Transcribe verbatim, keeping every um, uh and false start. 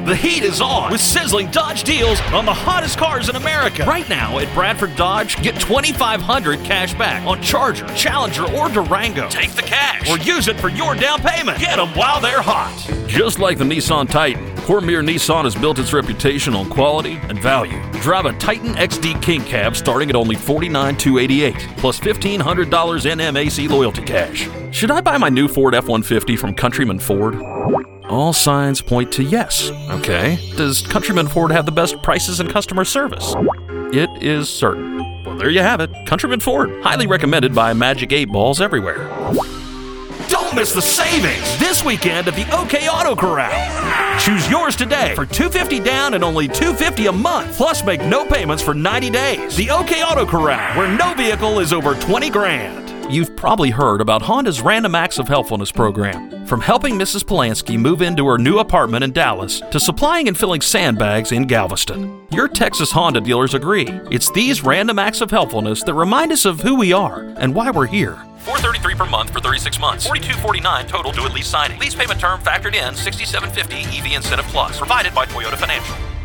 The heat is on with sizzling Dodge deals on the hottest cars in America. Right now at Bradford Dodge, get twenty-five hundred dollars cash back on Charger, Challenger, or Durango. Take the cash or use it for your down payment. Get them while they're hot. Just like the Nissan Titan, Cormier Nissan has built its reputation on quality and value. Drive a Titan X D King Cab starting at only forty-nine thousand two hundred eighty-eight dollars plus fifteen hundred dollars N M A C loyalty cash. Should I buy my new Ford F one fifty from Countryman Ford? All signs point to yes. Okay. Does Countryman Ford have the best prices and customer service? It is certain. Well, there you have it. Countryman Ford. Highly recommended by Magic eight Balls everywhere. Don't miss the savings this weekend at the OK Auto Corral. Choose yours today for two hundred fifty dollars down and only two hundred fifty dollars a month. Plus, make no payments for ninety days. The OK Auto Corral, where no vehicle is over twenty grand. You've probably heard about Honda's Random Acts of Helpfulness program. From helping Missus Polanski move into her new apartment in Dallas to supplying and filling sandbags in Galveston. Your Texas Honda dealers agree. It's these random acts of helpfulness that remind us of who we are and why we're here. four hundred thirty-three dollars per month for thirty-six months. forty-two forty-nine total due at lease signing. Lease payment term factored in, sixty-seven fifty E V Incentive Plus. Provided by Toyota Financial.